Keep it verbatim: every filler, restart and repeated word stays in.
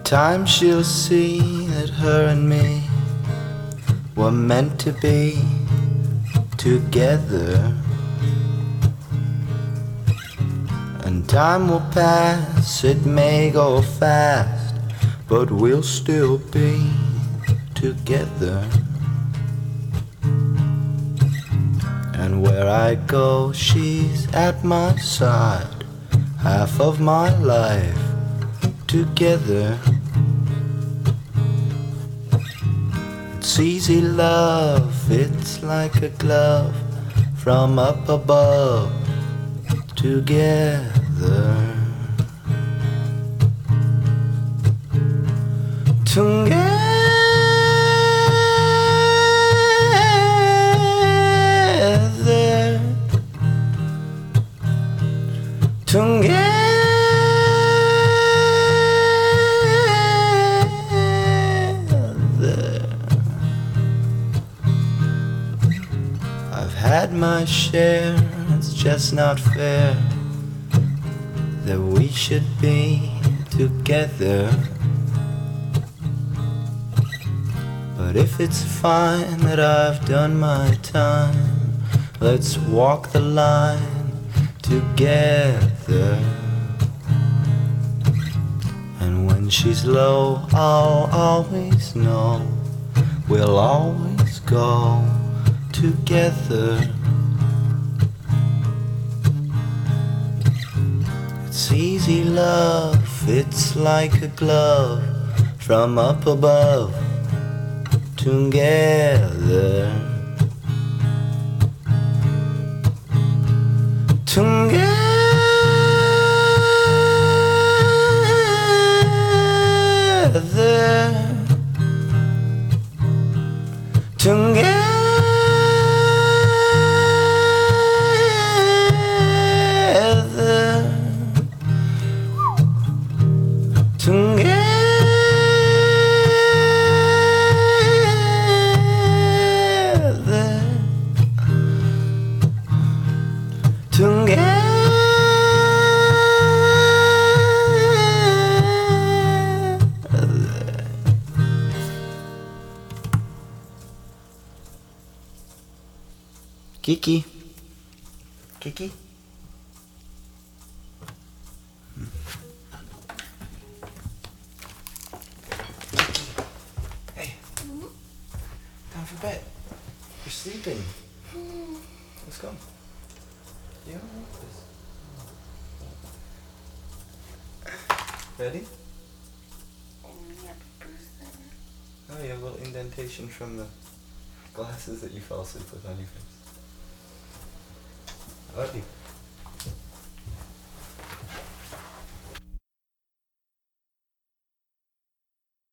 time she'll see that her and me were meant to be together. And time will pass, it may go fast, but we'll still be together. And where I go, she's at my side, half of my life together. It's easy love, it's like a glove from up above. Together, together, together. I've had my share, it's just not fair that we should be together. But if it's fine that I've done my time, let's walk the line together. And when she's low, I'll always know we'll always go together. It's easy love, it's like a glove from up above. Together, together, together. Kiki. Kiki? Hey. Time for bed. You're sleeping. Let's go. You don't want this. Ready? Oh, you have a little indentation from the glasses that you fell asleep with on your face. I love you.